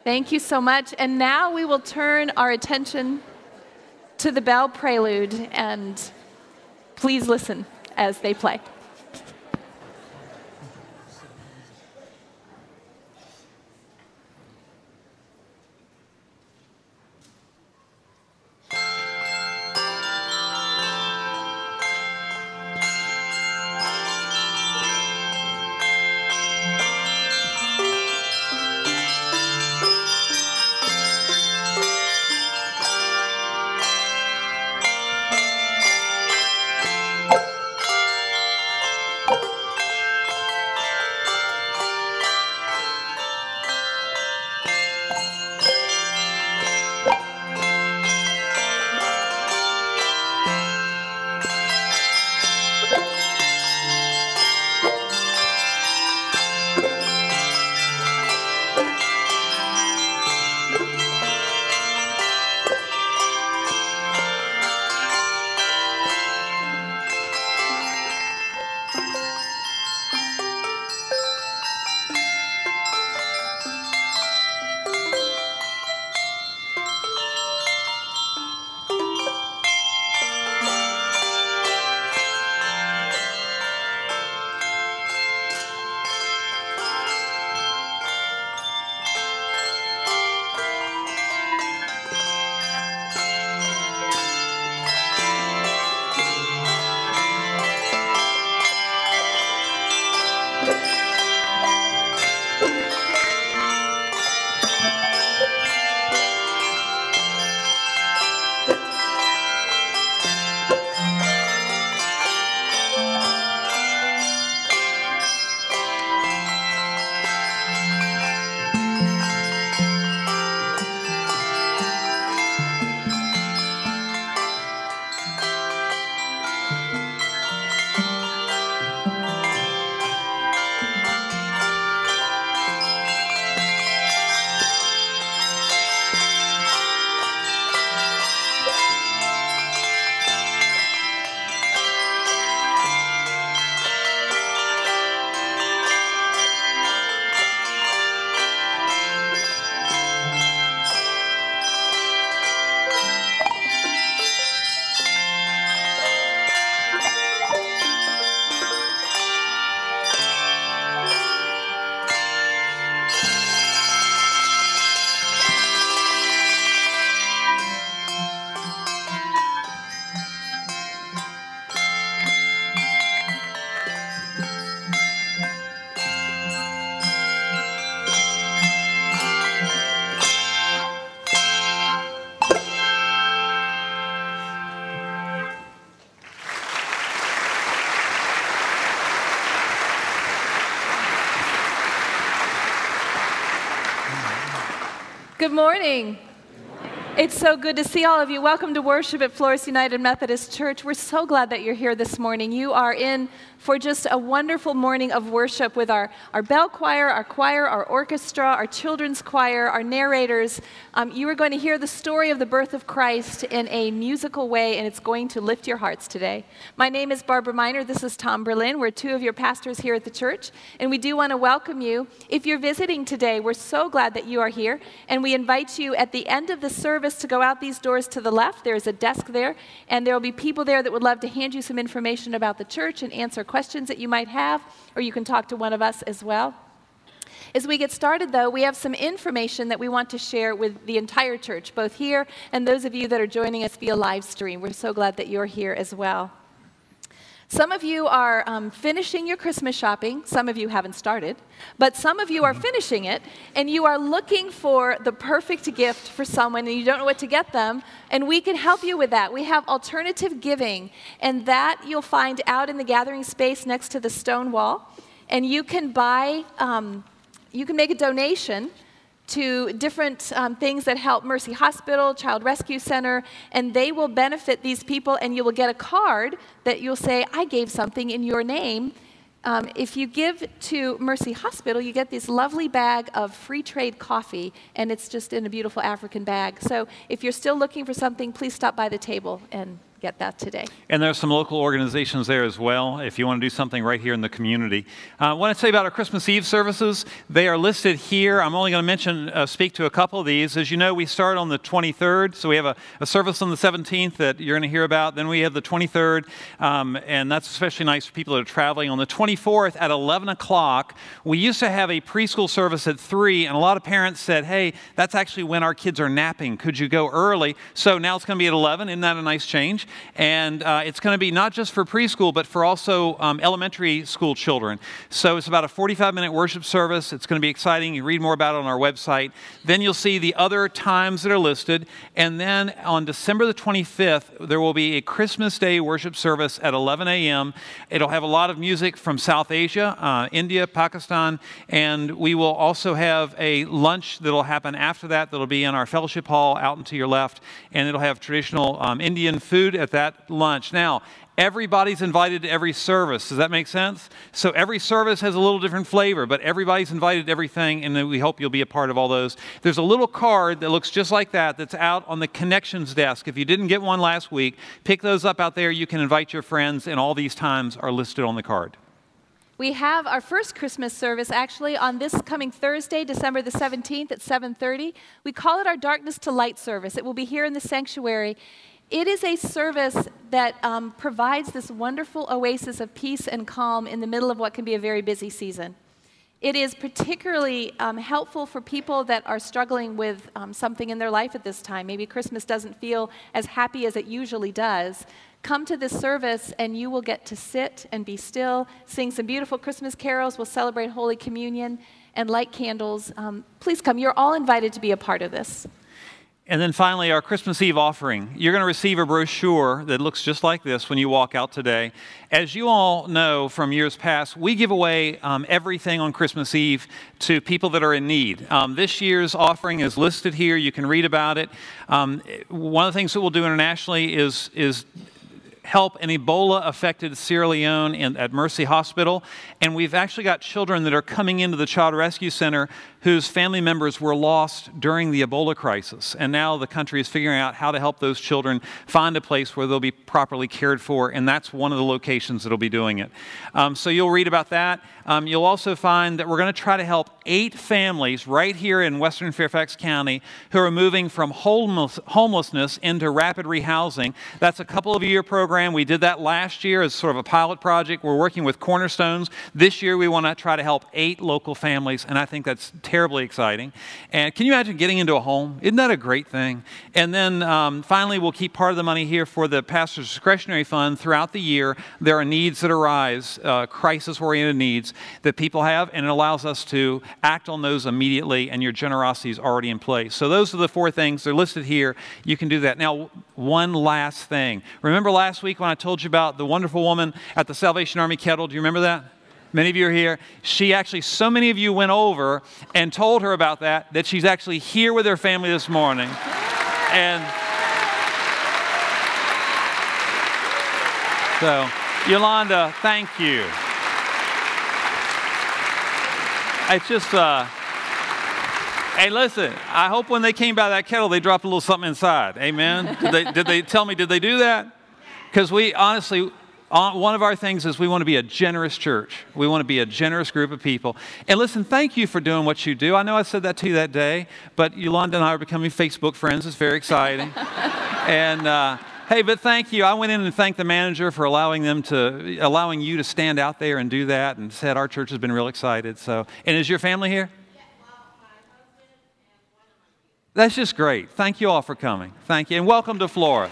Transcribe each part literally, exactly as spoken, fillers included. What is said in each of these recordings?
Thank you so much. And now we will turn our attention to the bell prelude, and please listen as they play. Good morning. It's so good to see all of you. Welcome to worship at Flores United Methodist Church. We're so glad that you're here this morning. You are in for just a wonderful morning of worship with our, our bell choir, our choir, our orchestra, our children's choir, our narrators. Um, you are going to hear the story of the birth of Christ in a musical way, and it's going to lift your hearts today. My name is Barbara Miner. This is Tom Berlin. We're two of your pastors here at the church, and we do want to welcome you. If you're visiting today, we're so glad that you are here, and we invite you at the end of the service to go out these doors to the left. There's a desk there, and there will be people there that would love to hand you some information about the church and answer questions that you might have, or you can talk to one of us as well. As we get started, though, we have some information that we want to share with the entire church, both here and those of you that are joining us via live stream. We're so glad that you're here as well. Some of you are um, finishing your Christmas shopping. Some of you haven't started, but some of you are finishing it, and you are looking for the perfect gift for someone, and you don't know what to get them, and we can help you with that. We have alternative giving, and that you'll find out in the gathering space next to the stone wall, and you can buy, um, you can make a donation to different um, things that help Mercy Hospital, Child Rescue Center, and they will benefit these people, and you will get a card that you'll say, I gave something in your name. Um, if you give to Mercy Hospital, you get this lovely bag of free trade coffee, and it's just in a beautiful African bag. So if you're still looking for something, please stop by the table and get that today. And there's some local organizations there as well, if you want to do something right here in the community. Uh, I want to say about our Christmas Eve services. They are listed here. I'm only going to mention, uh, speak to a couple of these. As you know, we start on the twenty-third, so we have a, a service on the seventeenth that you're going to hear about. Then we have the twenty-third, um, and that's especially nice for people that are traveling. On the twenty-fourth at eleven o'clock, we used to have a preschool service at three, and a lot of parents said, hey, that's actually when our kids are napping. Could you go early? So now it's going to be at eleven. Isn't that a nice change? And uh, it's going to be not just for preschool, but for also um, elementary school children. So it's about a forty-five minute worship service. It's going to be exciting. You read more about it on our website. Then you'll see the other times that are listed. And then on December the twenty-fifth, there will be a Christmas Day worship service at eleven a m It'll have a lot of music from South Asia, uh, India, Pakistan, and we will also have a lunch that'll happen after that that'll be in our fellowship hall out and to your left, and it'll have traditional um, Indian food at that lunch. Now, everybody's invited to every service. Does that make sense? So every service has a little different flavor, but everybody's invited to everything, and we hope you'll be a part of all those. There's a little card that looks just like that that's out on the connections desk. If you didn't get one last week, pick those up out there. You can invite your friends, and all these times are listed on the card. We have our first Christmas service actually on this coming Thursday, December the seventeenth at seven thirty. We call it our Darkness to Light service. It will be here in the sanctuary. It is a service that um, provides this wonderful oasis of peace and calm in the middle of what can be a very busy season. It is particularly um, helpful for people that are struggling with um, something in their life at this time. Maybe Christmas doesn't feel as happy as it usually does. Come to this service and you will get to sit and be still, sing some beautiful Christmas carols. We'll celebrate Holy Communion and light candles. Um, please come. You're all invited to be a part of this. And then finally, our Christmas Eve offering. You're going to receive a brochure that looks just like this when you walk out today. As you all know from years past, we give away um, everything on Christmas Eve to people that are in need. Um, this year's offering is listed here. You can read about it. Um, one of the things that we'll do internationally is, is help an Ebola-affected Sierra Leone in, at Mercy Hospital. And we've actually got children that are coming into the Child Rescue Center whose family members were lost during the Ebola crisis. And now the country is figuring out how to help those children find a place where they'll be properly cared for, and that's one of the locations that'll be doing it. Um, so you'll read about that. Um, you'll also find that we're going to try to help eight families right here in Western Fairfax County who are moving from homeless, homelessness into rapid rehousing. That's a couple of year program. We did that last year as sort of a pilot project. We're working with Cornerstones. This year we want to try to help eight local families, and I think that's terribly exciting. And can you imagine getting into a home? Isn't that a great thing? And then um, finally, we'll keep part of the money here for the pastor's discretionary fund throughout the year. There are needs that arise, uh, crisis-oriented needs that people have, and it allows us to act on those immediately, and your generosity is already in place. So those are the four things. They're listed here. You can do that. Now, one last thing. Remember last week when I told you about the wonderful woman at the Salvation Army kettle? Do you remember that? Many of you are here. She actually, so many of you went over and told her about that, that she's actually here with her family this morning. And so, Yolanda, thank you. It's just, uh, hey, listen, I hope when they came by that kettle, they dropped a little something inside. Amen? Did they, did they tell me, did they do that? Because we, honestly, one of our things is we want to be a generous church. We want to be a generous group of people. And listen, thank you for doing what you do. I know I said that to you that day, but Yolanda and I are becoming Facebook friends. It's very exciting. and uh, hey, but thank you. I went in and thanked the manager for allowing them to, allowing you to stand out there and do that, and said our church has been real excited. So, and is your family here? Yeah, well, my husband and one of my kids. That's just great. Thank you all for coming. Thank you, and welcome to Flores.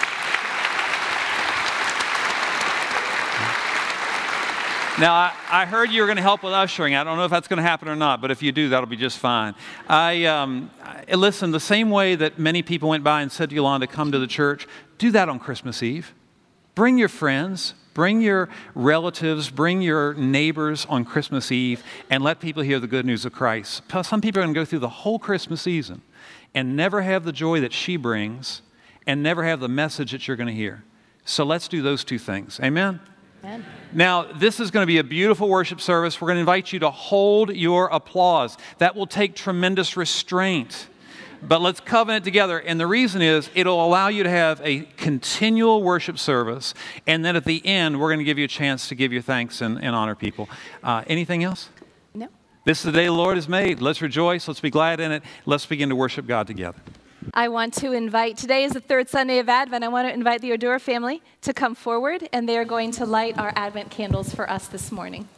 Now, I, I heard you were going to help with ushering. I don't know if that's going to happen or not, but if you do, that'll be just fine. I, um, I listen, the same way that many people went by and said to Yolanda, come to the church, do that on Christmas Eve. Bring your friends, bring your relatives, bring your neighbors on Christmas Eve, and let people hear the good news of Christ. Some people are going to go through the whole Christmas season and never have the joy that she brings and never have the message that you're going to hear. So let's do those two things. Amen? Amen. Now, this is going to be a beautiful worship service. We're going to invite you to hold your applause. That will take tremendous restraint. but let's covenant together. And the reason is it'll allow you to have a continual worship service. And then at the end, we're going to give you a chance to give your thanks and, and honor people. Uh, anything else? No. This is the day the Lord has made. Let's rejoice. Let's be glad in it. Let's begin to worship God together. I want to invite, today is the third Sunday of Advent. I want to invite the Odura family to come forward, and they are going to light our Advent candles for us this morning.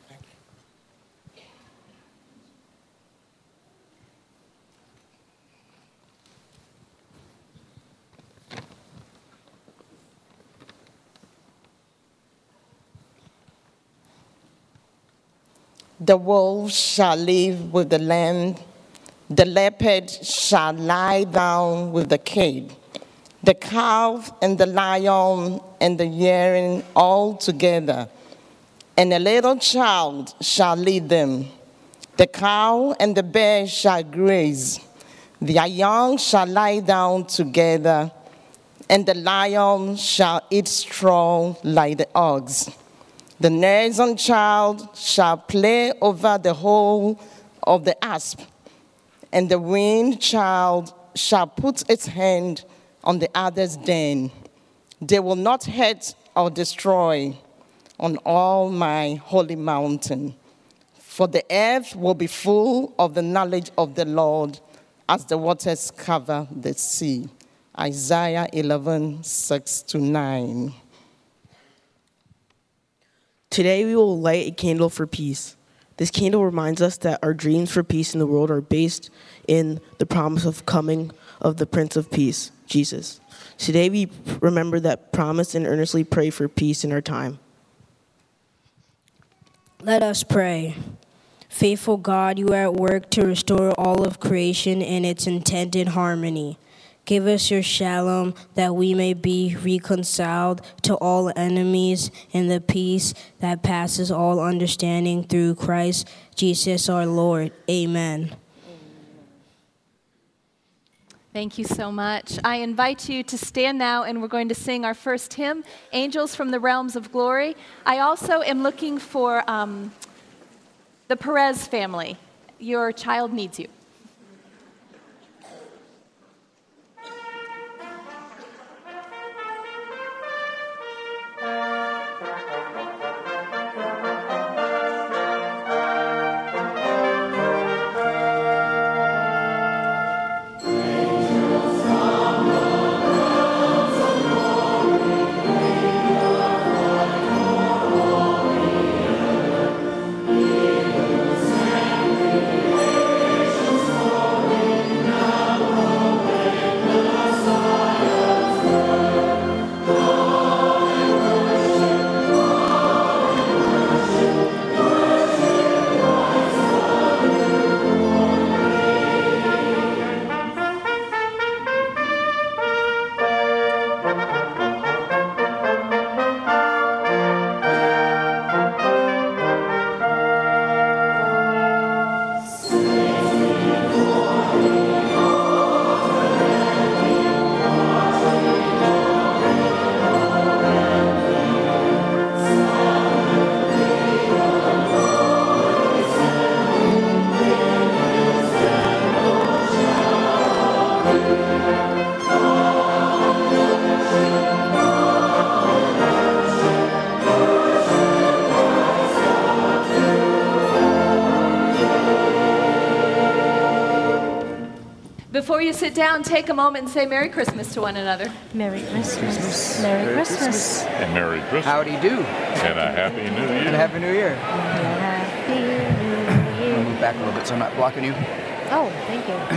The wolf shall live with the lamb. The leopard shall lie down with the kid. The calf and the lion and the yearling all together. And a little child shall lead them. The cow and the bear shall graze. Their young shall lie down together. And the lion shall eat straw like the ox. The nursing child shall play over the hole of the asp, and the weaned child shall put its hand on the other's den. They will not hurt or destroy on all my holy mountain, for the earth will be full of the knowledge of the Lord as the waters cover the sea. Isaiah eleven, six to nine. Today we will light a candle for peace. This candle reminds us that our dreams for peace in the world are based in the promise of coming of the Prince of Peace, Jesus. Today we remember that promise and earnestly pray for peace in our time. Let us pray. Faithful God, you are at work to restore all of creation in its intended harmony. Give us your shalom, that we may be reconciled to all enemies in the peace that passes all understanding through Christ Jesus our Lord. Amen. Thank you so much. I invite you to stand now, and we're going to sing our first hymn, Angels from the Realms of Glory. I also am looking for um, the Perez family. Your child needs you. Before you sit down, take a moment and say Merry Christmas to one another. Merry Christmas. Merry Christmas. And Merry Christmas. Howdy do. And a Happy New Year. And a Happy New Year. Happy New I'm Year. gonna move back a little bit so I'm not blocking you. Oh, thank you.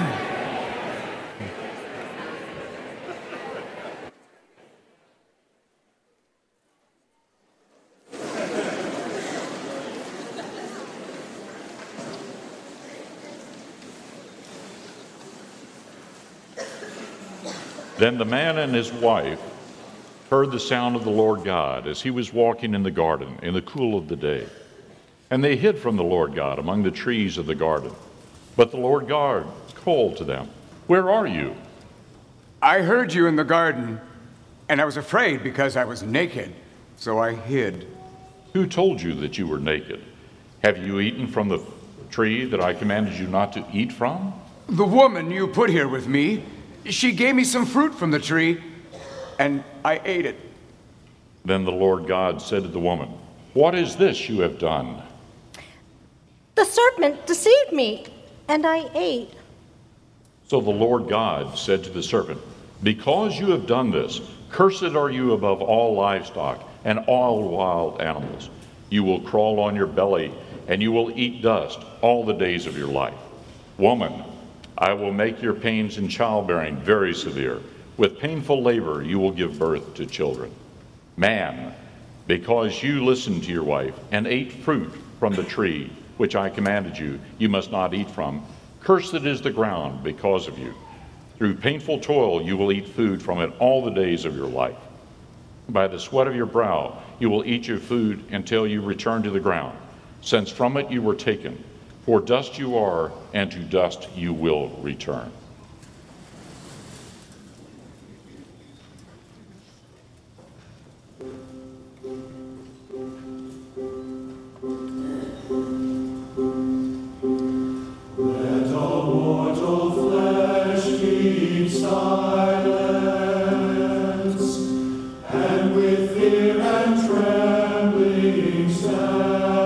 Then the man and his wife heard the sound of the Lord God as he was walking in the garden in the cool of the day. And they hid from the Lord God among the trees of the garden. But the Lord God called to them, "Where are you?" I heard you in the garden, and I was afraid because I was naked, so I hid. Who told you that you were naked? Have you eaten from the tree that I commanded you not to eat from? the woman you put here with me, she gave me some fruit from the tree, and I ate it. Then the Lord God said to the woman, "What is this you have done?" The serpent deceived me, and I ate. So the Lord God said to the serpent, "Because you have done this, cursed are you above all livestock and all wild animals. You will crawl on your belly, and you will eat dust all the days of your life. Woman, I will make your pains in childbearing very severe. With painful labor you will give birth to children. Man, because you listened to your wife and ate fruit from the tree which I commanded you, you must not eat from, cursed is the ground because of you. Through painful toil you will eat food from it all the days of your life. By the sweat of your brow you will eat your food until you return to the ground, since from it you were taken. For dust you are, and to dust you will return."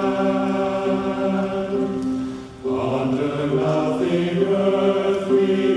Under nothing earth we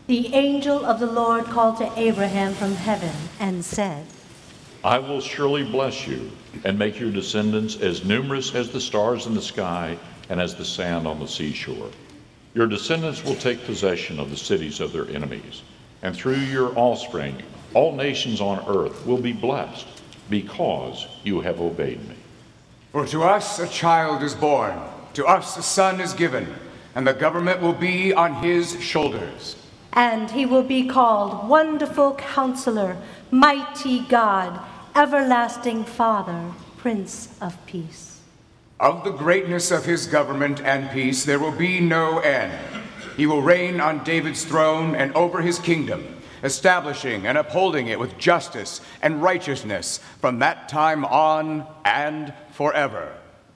The angel of the Lord called to Abraham from heaven and said, I will surely bless you and make your descendants as numerous as the stars in the sky and as the sand on the seashore. Your descendants will take possession of the cities of their enemies, and through your offspring, all nations on earth will be blessed because you have obeyed me. For to us a child is born, to us a son is given, and the government will be on his shoulders. And he will be called Wonderful Counselor, Mighty God, Everlasting Father, Prince of Peace. Of the greatness of his government and peace there will be no end. He will reign on David's throne and over his kingdom, establishing and upholding it with justice and righteousness from that time on and forever.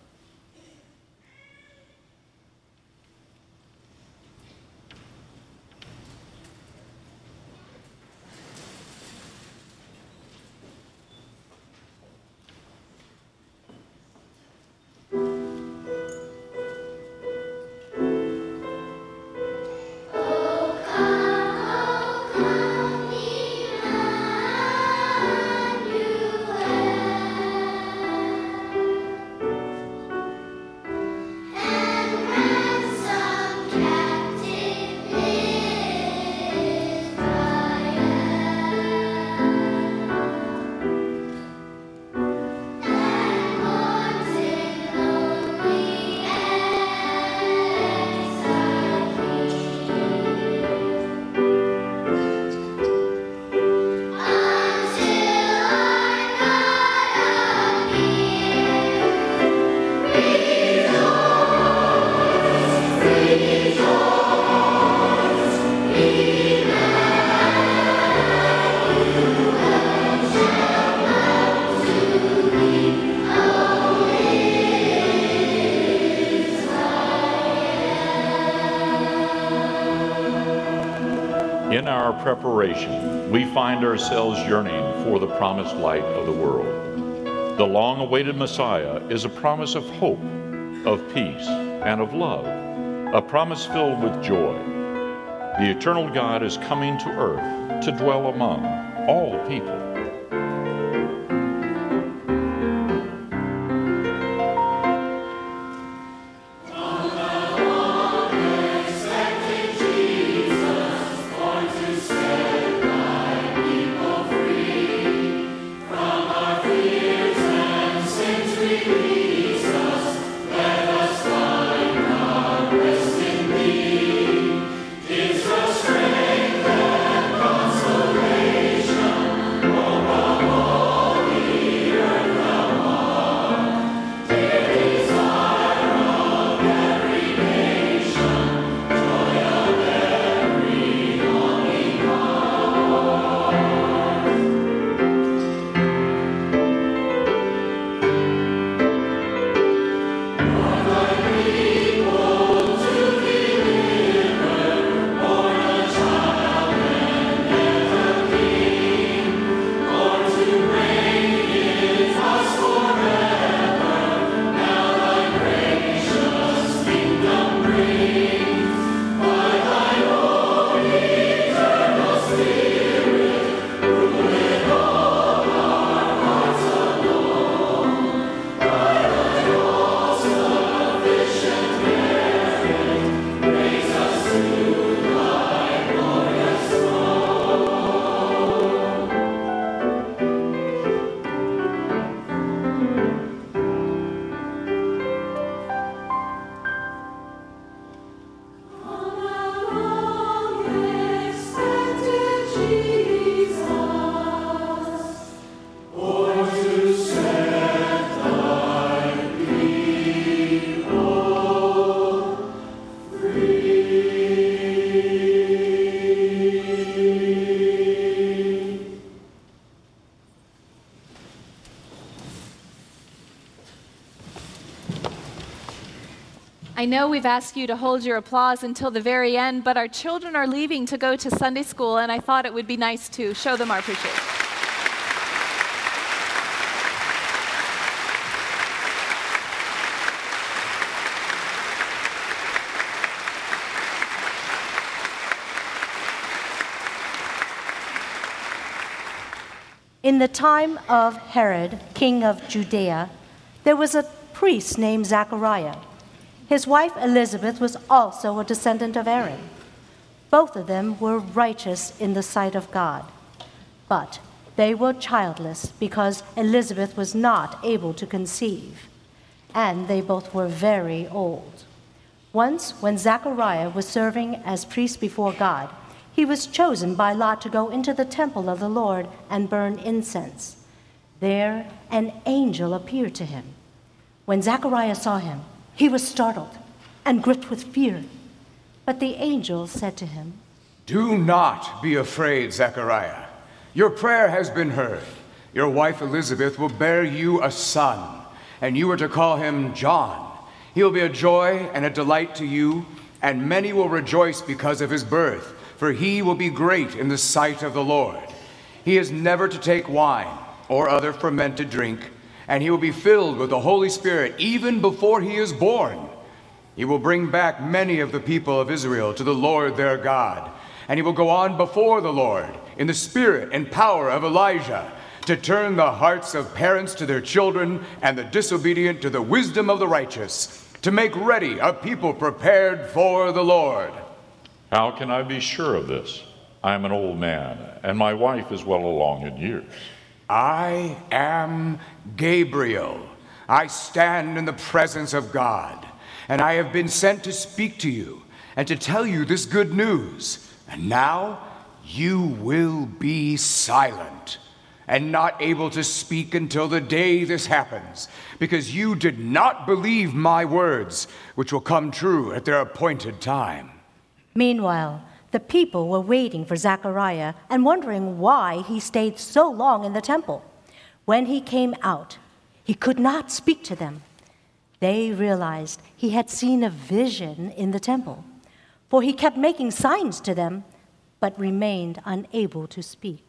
In our preparation, we find ourselves yearning for the promised light of the world. The long-awaited Messiah is a promise of hope, of peace, and of love, a promise filled with joy. The eternal God is coming to earth to dwell among all people. I know we've asked you to hold your applause until the very end, but our children are leaving to go to Sunday school, and I thought it would be nice to show them our appreciation. In the time of Herod, king of Judea, there was a priest named Zachariah. His wife Elizabeth was also a descendant of Aaron. Both of them were righteous in the sight of God. But they were childless because Elizabeth was not able to conceive, and they both were very old. Once, when Zachariah was serving as priest before God, he was chosen by lot to go into the temple of the Lord and burn incense. There, an angel appeared to him. When Zachariah saw him, he was startled and gripped with fear. But the angel said to him, "Do not be afraid, Zechariah. Your prayer has been heard. Your wife Elizabeth will bear you a son, and you are to call him John. He will be a joy and a delight to you, and many will rejoice because of his birth, for he will be great in the sight of the Lord. He is never to take wine or other fermented drink, and he will be filled with the Holy Spirit even before he is born. He will bring back many of the people of Israel to the Lord their God, and he will go on before the Lord in the spirit and power of Elijah, to turn the hearts of parents to their children and the disobedient to the wisdom of the righteous, to make ready a people prepared for the Lord." How can I be sure of this? I am an old man, and my wife is well along in years. I am Gabriel. I stand in the presence of God, and I have been sent to speak to you and to tell you this good news. And now you will be silent and not able to speak until the day this happens, because you did not believe my words, which will come true at their appointed time. Meanwhile, the people were waiting for Zechariah and wondering why he stayed so long in the temple. When he came out, he could not speak to them. They realized he had seen a vision in the temple, for he kept making signs to them, but remained unable to speak.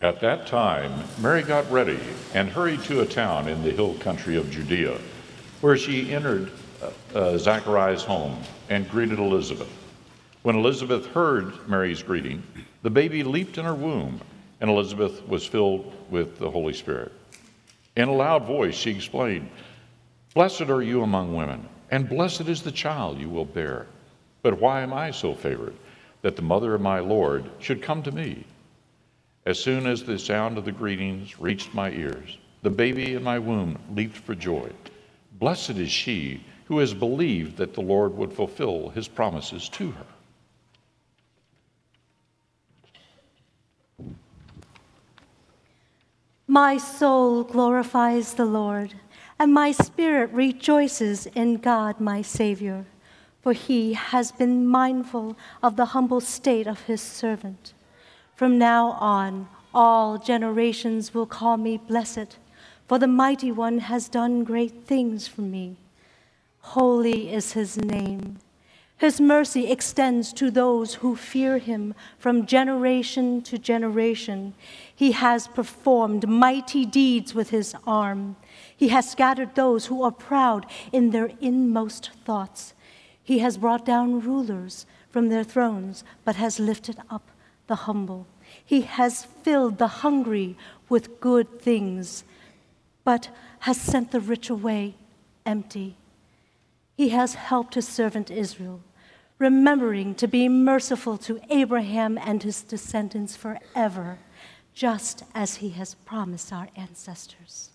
At that time, Mary got ready and hurried to a town in the hill country of Judea, where she entered uh, uh, Zachariah's home and greeted Elizabeth. When Elizabeth heard Mary's greeting, the baby leaped in her womb, and Elizabeth was filled with the Holy Spirit. In a loud voice, she explained, "Blessed are you among women, and blessed is the child you will bear. But why am I so favored that the mother of my Lord should come to me? As soon as the sound of the greetings reached my ears, the baby in my womb leaped for joy. Blessed is she who has believed that the Lord would fulfill his promises to her." My soul glorifies the Lord, and my spirit rejoices in God my Savior, for he has been mindful of the humble state of his servant. From now on, all generations will call me blessed, for the Mighty One has done great things for me. Holy is his name. His mercy extends to those who fear him from generation to generation. He has performed mighty deeds with his arm. He has scattered those who are proud in their inmost thoughts. He has brought down rulers from their thrones, but has lifted up the humble. He has filled the hungry with good things, but has sent the rich away empty. He has helped his servant Israel, remembering to be merciful to Abraham and his descendants forever, just as he has promised our ancestors.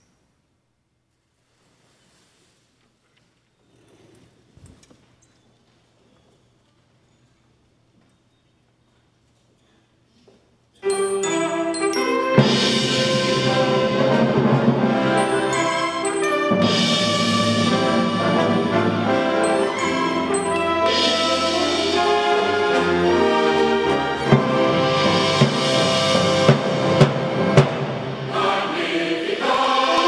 Magnificat.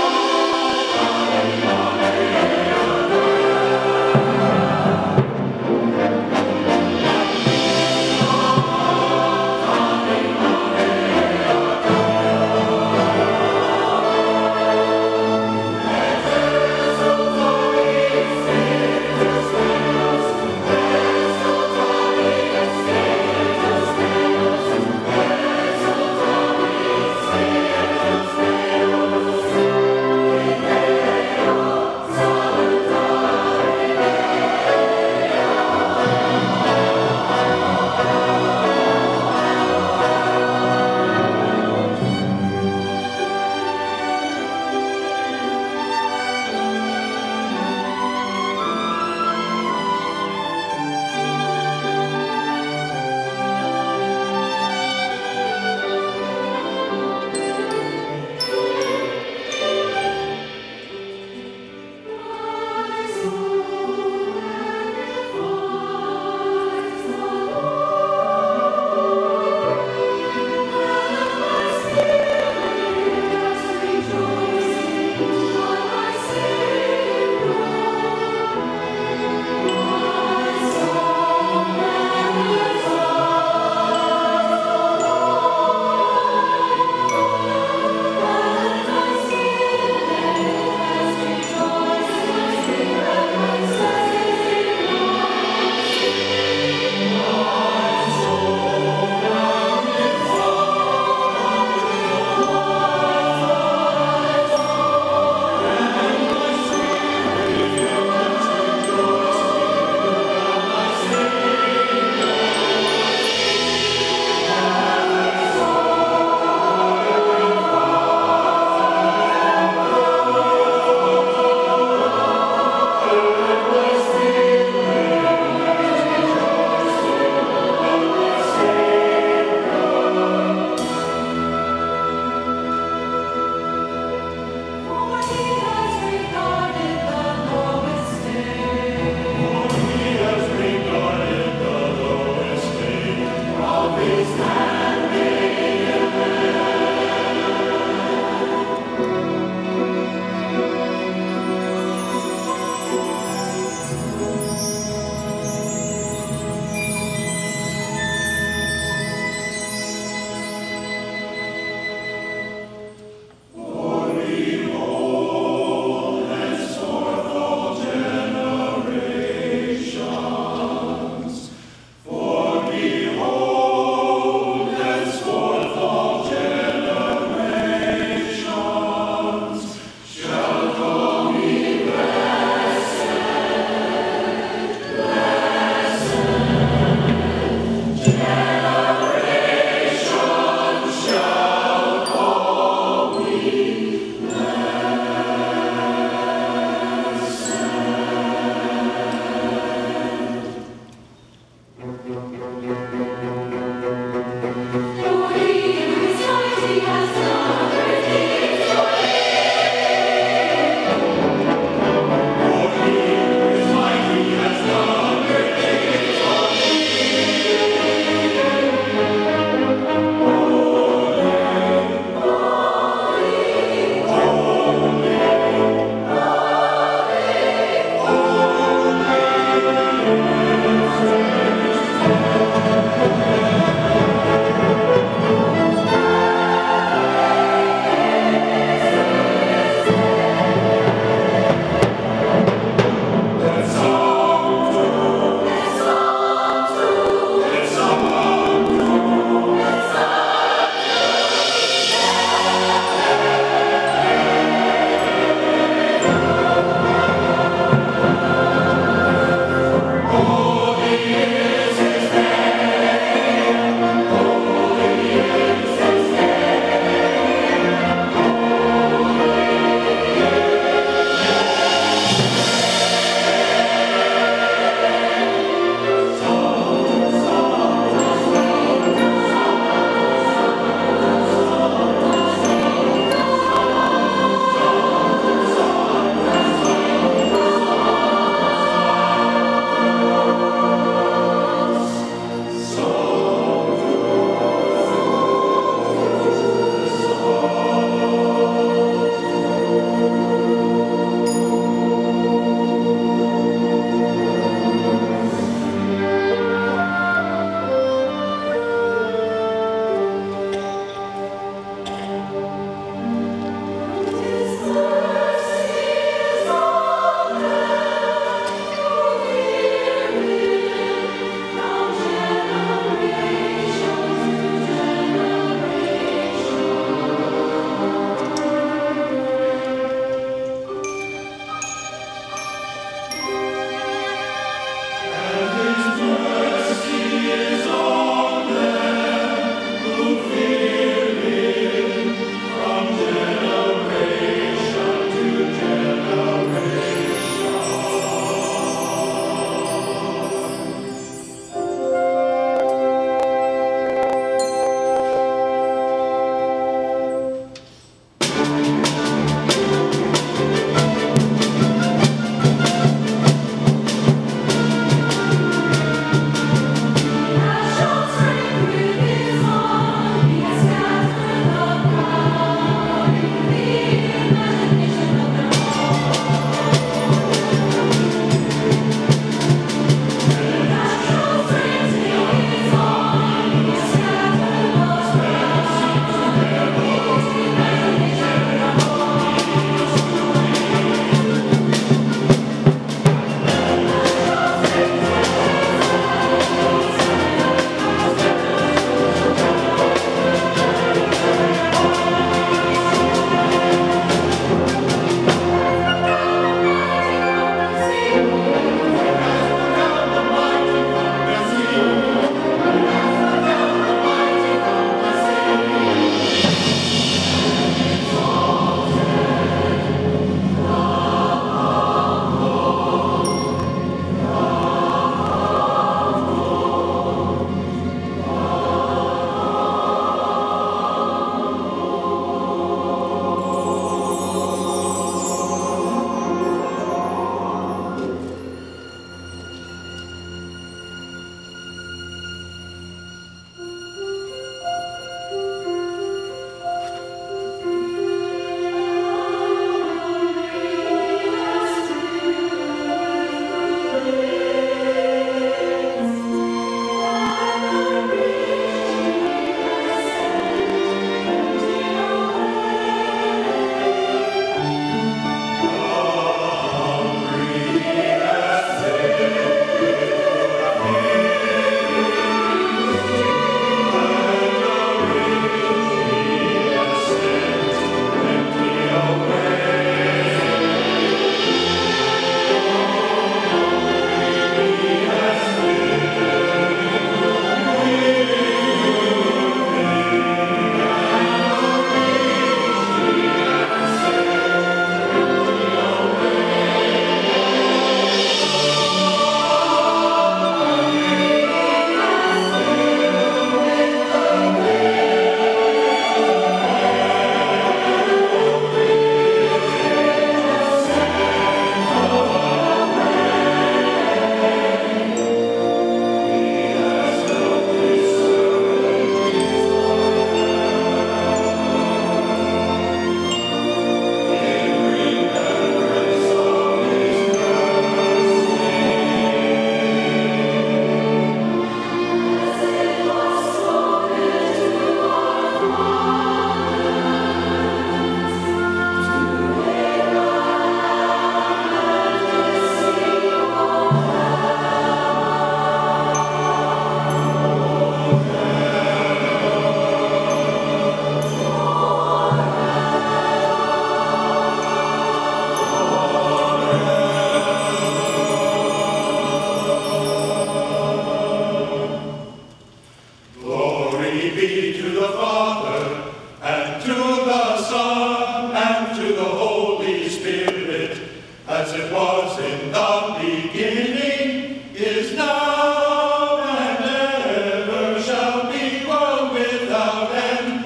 Father, and to the Son, and to the Holy Spirit, as it was in the beginning, is now, and ever shall be, world without end.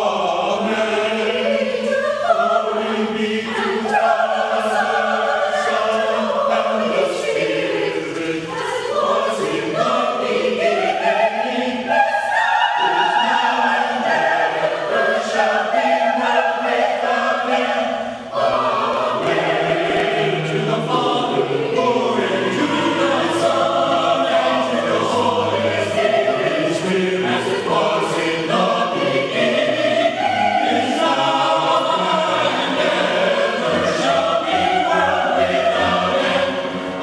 Amen. Glory be to the Son, and the Spirit, as it was in the beginning, is now, and ever shall be, world without end. Amen. To the Father, glory, to the Son, and to the Holy Spirit, as it was in the beginning, is now, and ever shall be, world without end.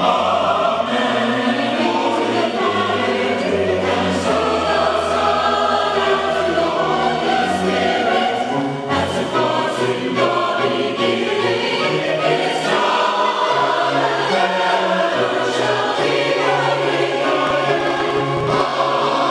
Amen. To the Father, to the Son, and to the Holy Spirit, as it was in the beginning, is now, and ever shall be, world without end.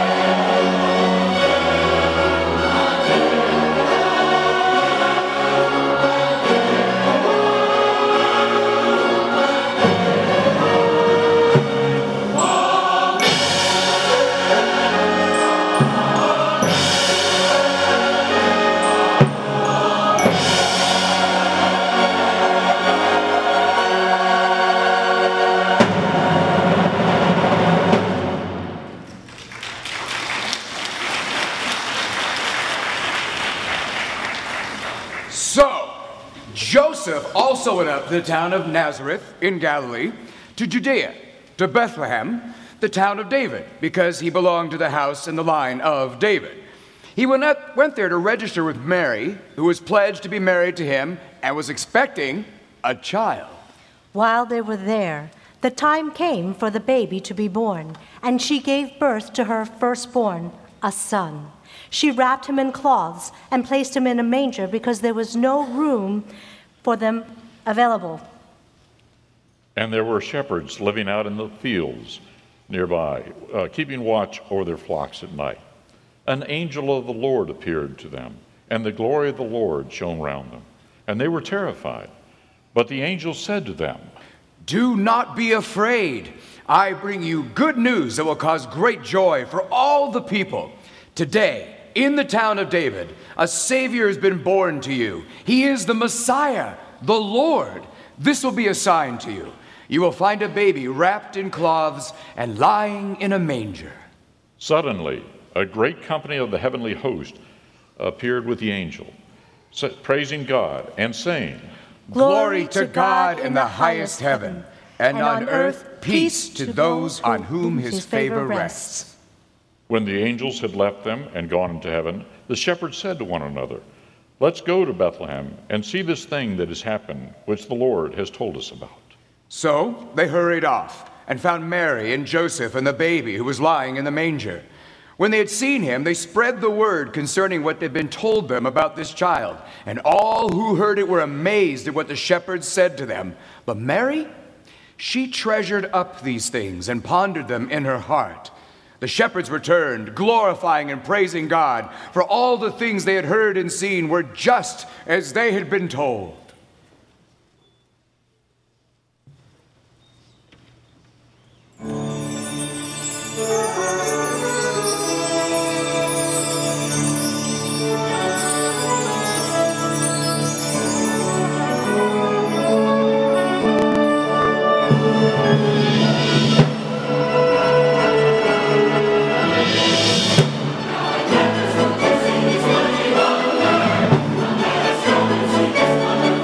So, Joseph also went up to the town of Nazareth in Galilee, to Judea, to Bethlehem, the town of David, because he belonged to the house and the line of David. He went, up, went there to register with Mary, who was pledged to be married to him and was expecting a child. While they were there, the time came for the baby to be born, and she gave birth to her firstborn, a son. She wrapped him in cloths and placed him in a manger because there was no room for them available. And there were shepherds living out in the fields nearby, uh, keeping watch over their flocks at night. An angel of the Lord appeared to them, and the glory of the Lord shone round them, and they were terrified. But the angel said to them, Do not be afraid. I bring you good news that will cause great joy for all the people. Today, in the town of David, a Savior has been born to you. He is the Messiah, the Lord. This will be a sign to you. You will find a baby wrapped in cloths and lying in a manger. Suddenly, a great company of the heavenly host appeared with the angel, praising God and saying, Glory to God in the highest heaven, and on earth peace to those on whom his favor rests. When the angels had left them and gone into heaven, the shepherds said to one another, Let's go to Bethlehem and see this thing that has happened, which the Lord has told us about. So they hurried off and found Mary and Joseph and the baby who was lying in the manger. When they had seen him, they spread the word concerning what had been told them about this child, and all who heard it were amazed at what the shepherds said to them. But Mary, she treasured up these things and pondered them in her heart. The shepherds returned, glorifying and praising God, for all the things they had heard and seen were just as they had been told. Let's go and see this wonderful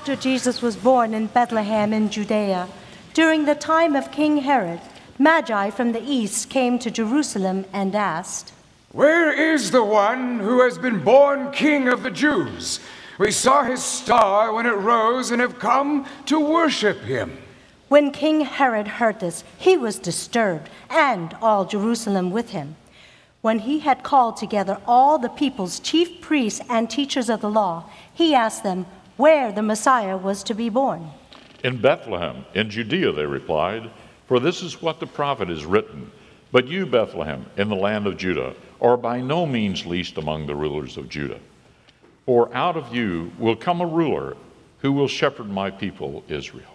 After Jesus was born in Bethlehem in Judea, during the time of King Herod, Magi from the east came to Jerusalem and asked, "Where is the one who has been born King of the Jews? We saw his star when it rose and have come to worship him." When King Herod heard this, he was disturbed, and all Jerusalem with him. When he had called together all the people's chief priests and teachers of the law, he asked them where the Messiah was to be born. "In Bethlehem, in Judea," they replied, "for this is what the prophet has written. But you, Bethlehem, in the land of Judah, are by no means least among the rulers of Judah. For out of you will come a ruler who will shepherd my people Israel."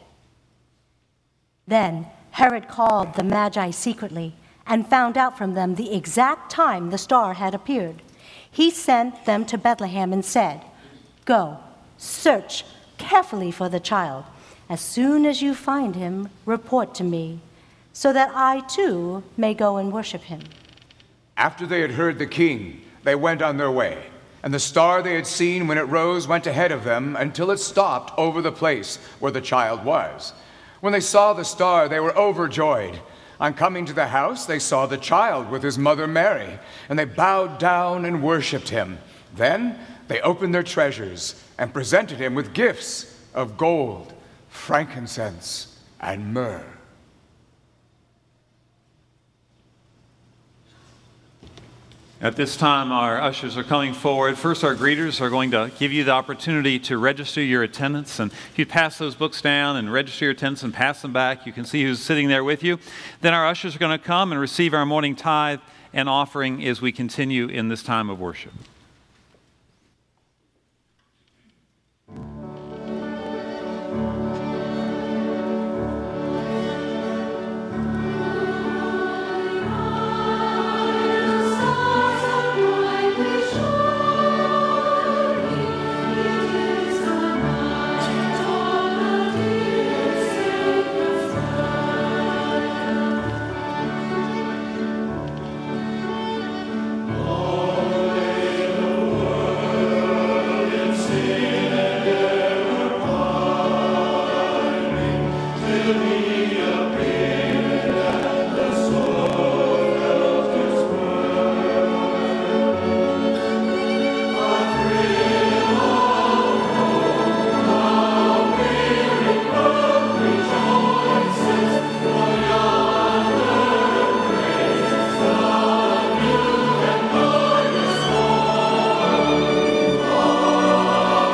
Then Herod called the Magi secretly and found out from them the exact time the star had appeared. He sent them to Bethlehem and said, "Go, search carefully for the child. As soon as you find him, report to me, so that I too may go and worship him." After they had heard the king, they went on their way, and the star they had seen when it rose went ahead of them until it stopped over the place where the child was. When they saw the star, they were overjoyed. On coming to the house, they saw the child with his mother Mary, and they bowed down and worshipped him. Then they opened their treasures and presented him with gifts of gold, frankincense, and myrrh. At this time, our ushers are coming forward. First, our greeters are going to give you the opportunity to register your attendance. And if you pass those books down and register your attendance and pass them back, you can see who's sitting there with you. Then our ushers are going to come and receive our morning tithe and offering as we continue in this time of worship.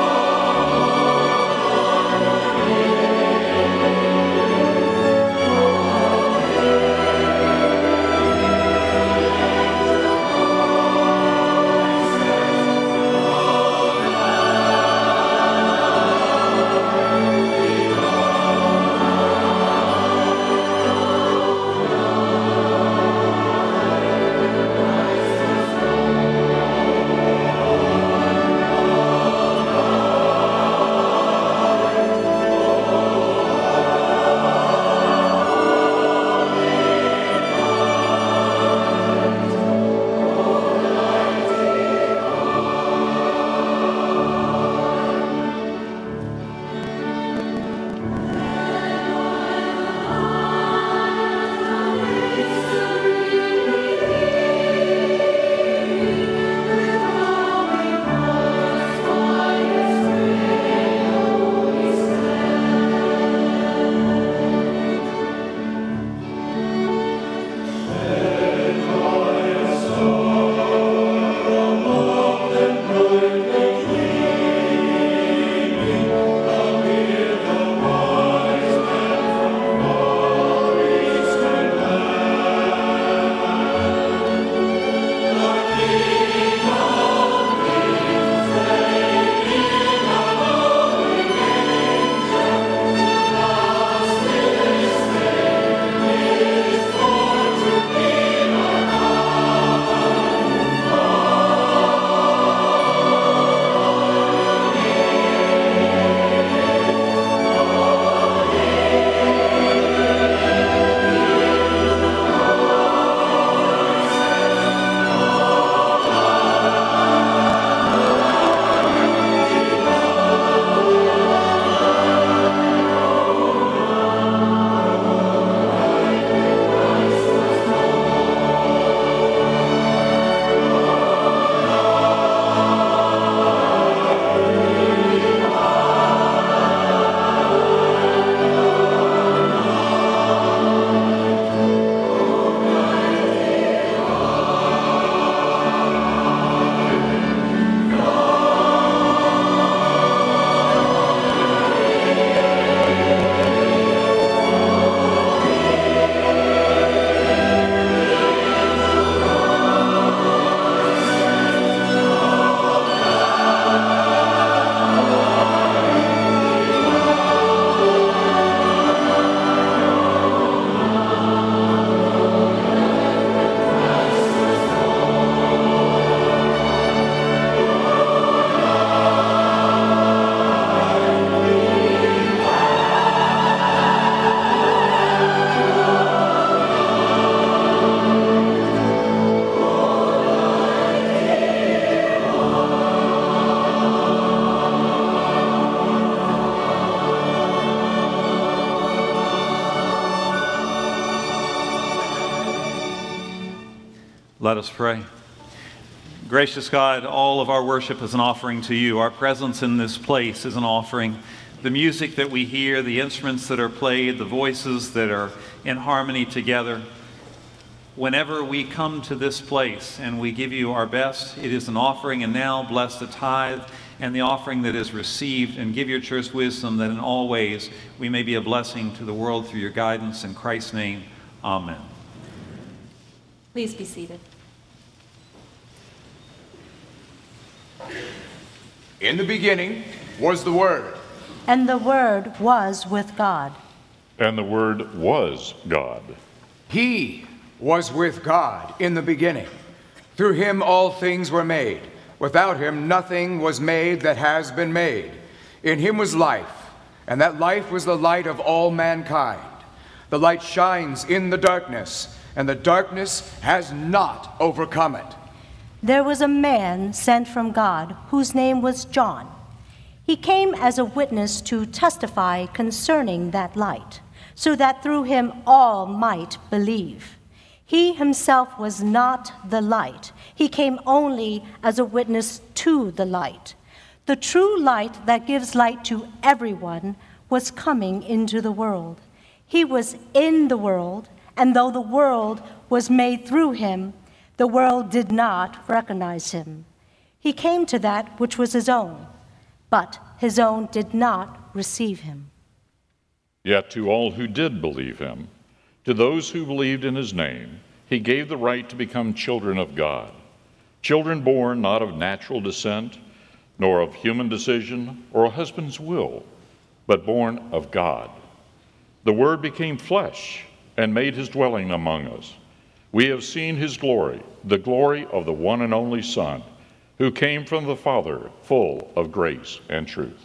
Thank you. Let us pray. Gracious God, all of our worship is an offering to you. Our presence in this place is an offering. The music that we hear, the instruments that are played, the voices that are in harmony together. Whenever we come to this place and we give you our best, it is an offering. And now bless the tithe and the offering that is received, and give your church wisdom that in all ways we may be a blessing to the world through your guidance. In Christ's name, amen. Please be seated. In the beginning was the Word. And the Word was with God. And the Word was God. He was with God in the beginning. Through him all things were made. Without him nothing was made that has been made. In him was life, and that life was the light of all mankind. The light shines in the darkness, and the darkness has not overcome it. There was a man sent from God whose name was John. He came as a witness to testify concerning that light, so that through him all might believe. He himself was not the light. He came only as a witness to the light. The true light that gives light to everyone was coming into the world. He was in the world, and though the world was made through him, the world did not recognize him. He came to that which was his own, but his own did not receive him. Yet to all who did believe him, to those who believed in his name, he gave the right to become children of God, children born not of natural descent, nor of human decision or a husband's will, but born of God. The Word became flesh and made his dwelling among us. We have seen his glory, the glory of the one and only Son, who came from the Father, full of grace and truth.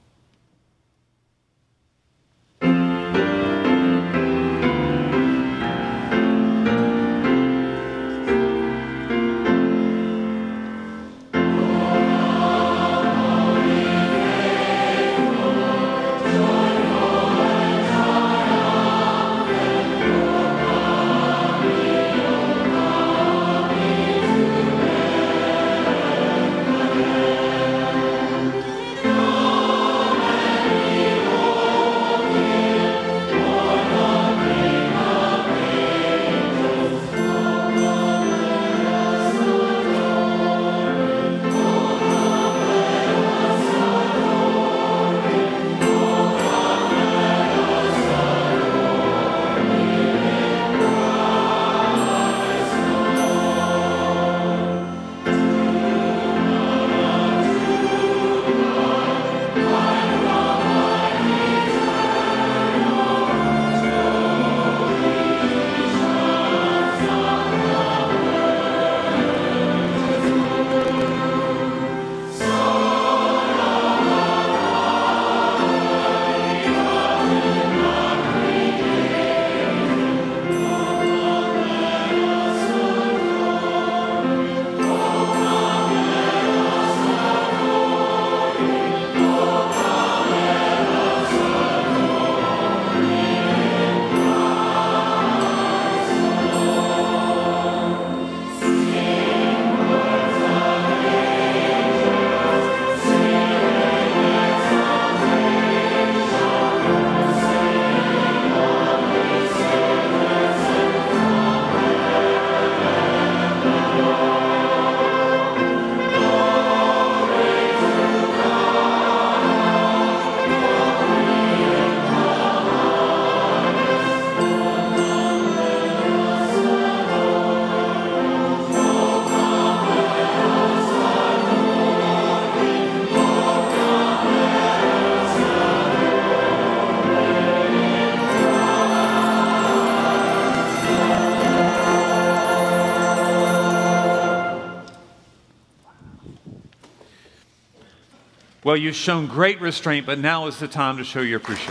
Well, you've shown great restraint, but now is the time to show your appreciation.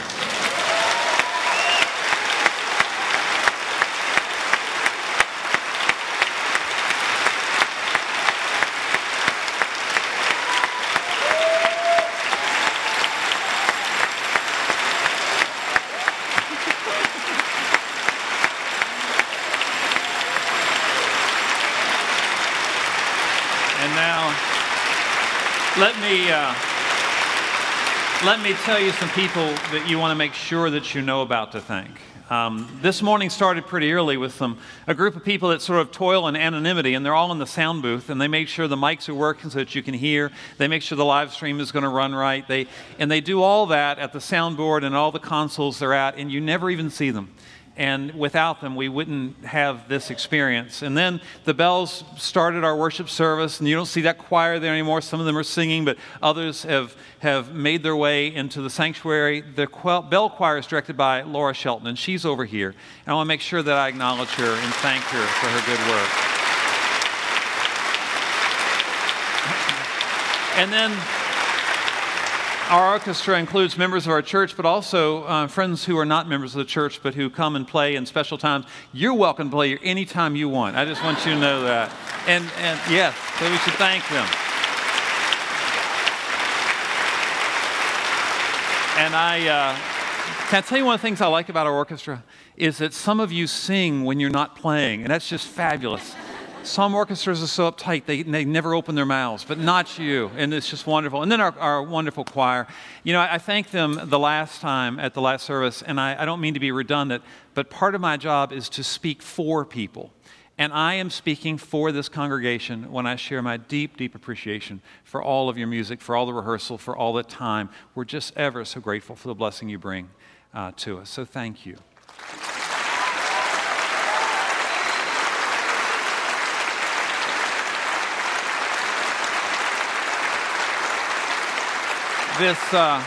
Let me, uh, let me tell you some people that you want to make sure that you know about to thank. Um, this morning started pretty early with some a group of people that sort of toil in anonymity, and they're all in the sound booth, and they make sure the mics are working so that you can hear. They make sure the live stream is going to run right. They and they do all that at the soundboard and all the consoles they're at, and you never even see them. And without them, we wouldn't have this experience. And then the bells started our worship service, and you don't see that choir there anymore. Some of them are singing, but others have, have made their way into the sanctuary. The bell choir is directed by Laura Shelton, and she's over here. And I want to make sure that I acknowledge her and thank her for her good work. And then our orchestra includes members of our church, but also uh, friends who are not members of the church, but who come and play in special times. You're welcome to play here anytime you want. I just want you to know that. And, and yes, so we should thank them. And I, uh, can I tell you one of the things I like about our orchestra is that some of you sing when you're not playing, and that's just fabulous. Some orchestras are so uptight, they, they never open their mouths, but not you, and it's just wonderful. And then our, our wonderful choir. You know, I, I thanked them the last time at the last service, and I, I don't mean to be redundant, but part of my job is to speak for people. And I am speaking for this congregation when I share my deep, deep appreciation for all of your music, for all the rehearsal, for all the time. We're just ever so grateful for the blessing you bring uh, to us. So thank you. This, uh,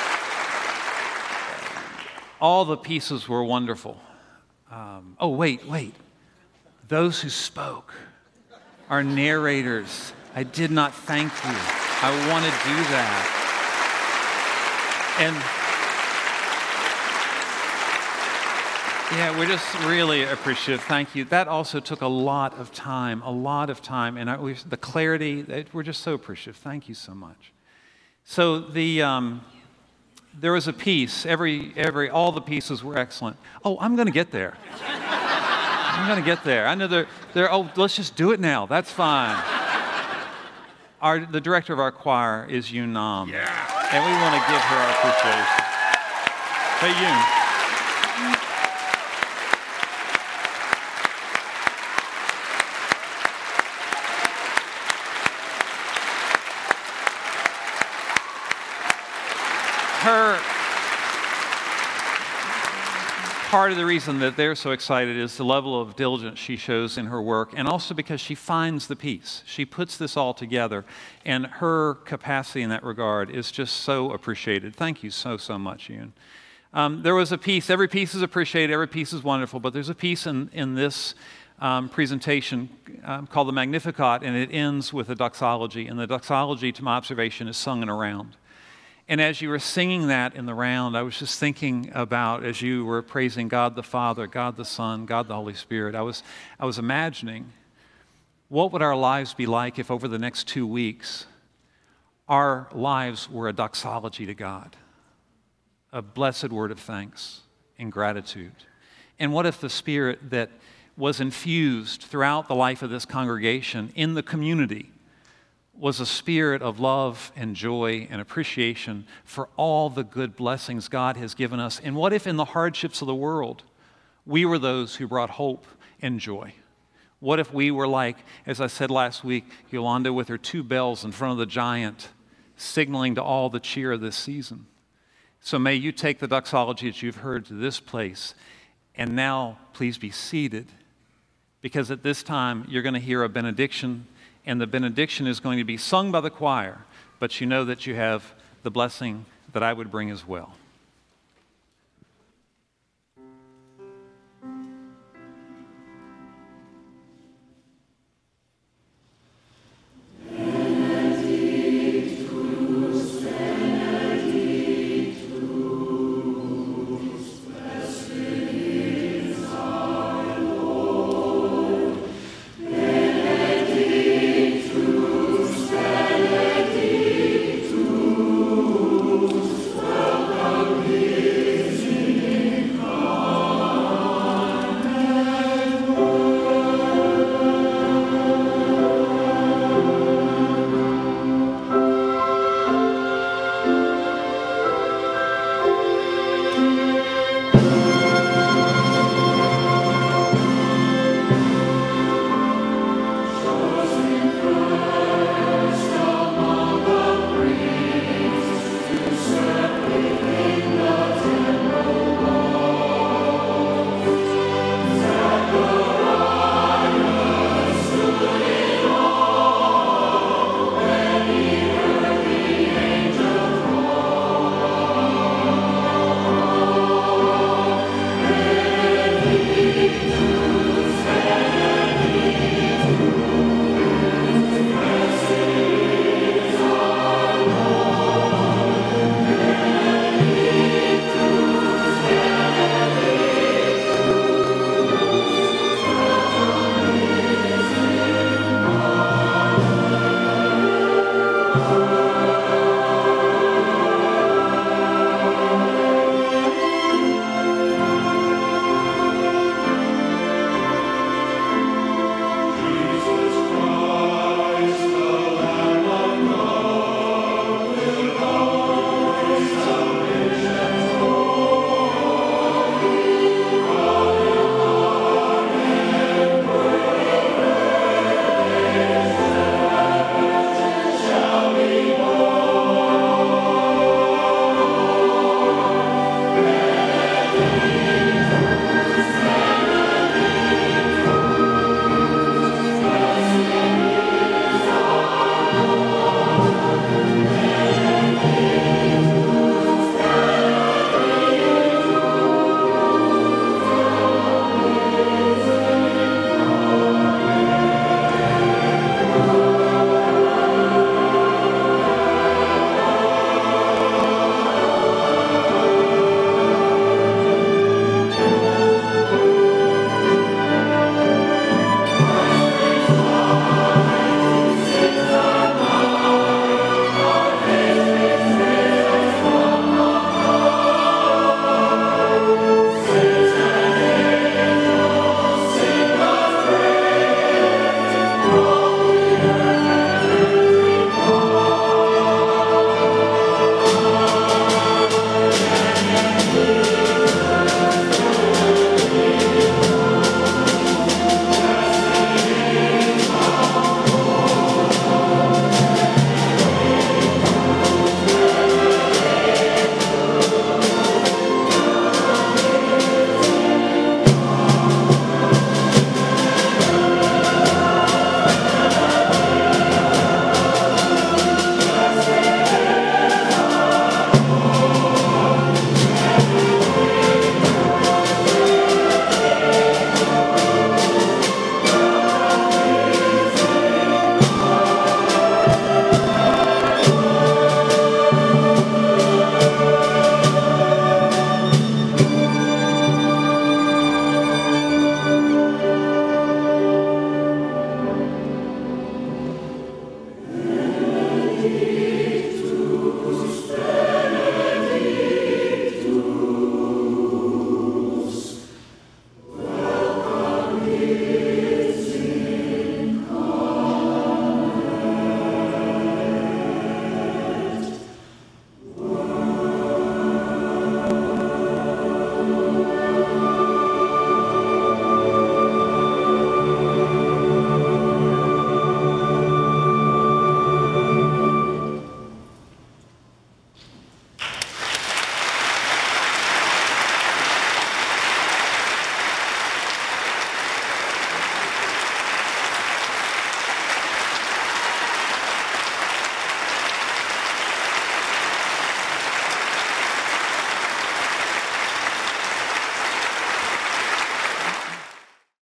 all the pieces were wonderful. Um, oh, wait, wait. Those who spoke, our narrators, I did not thank you. I want to do that. And yeah, we're just really appreciative. Thank you. That also took a lot of time, a lot of time. And I, we, the clarity, it, we're just so appreciative. Thank you so much. So the um, there was a piece. Every every all the pieces were excellent. Oh, I'm going to get there. I'm going to get there. I know they're they're. Oh, let's just do it now. That's fine. Our the director of our choir is Yoon Nam, yeah. And we want to give her our appreciation. Hey, Yoon. Her, part of the reason that they're so excited is the level of diligence she shows in her work, and also because she finds the piece. She puts this all together, and her capacity in that regard is just so appreciated. Thank you so, so much, Yoon. Um, there was a piece, every piece is appreciated, every piece is wonderful, but there's a piece in, in this um, presentation um, called the Magnificat, and it ends with a doxology, and the doxology, to my observation, is sung in a round. And as you were singing that in the round, I was just thinking about, as you were praising God the Father, God the Son, God the Holy Spirit, I was, I was imagining what would our lives be like if over the next two weeks our lives were a doxology to God, a blessed word of thanks and gratitude. And what if the Spirit that was infused throughout the life of this congregation in the community was a spirit of love and joy and appreciation for all the good blessings God has given us? And what if in the hardships of the world, we were those who brought hope and joy? What if we were like, as I said last week, Yolanda with her two bells in front of the giant, signaling to all the cheer of this season? So may you take the doxology that you've heard to this place, and now please be seated, because at this time you're going to hear a benediction, and the benediction is going to be sung by the choir, but you know that you have the blessing that I would bring as well.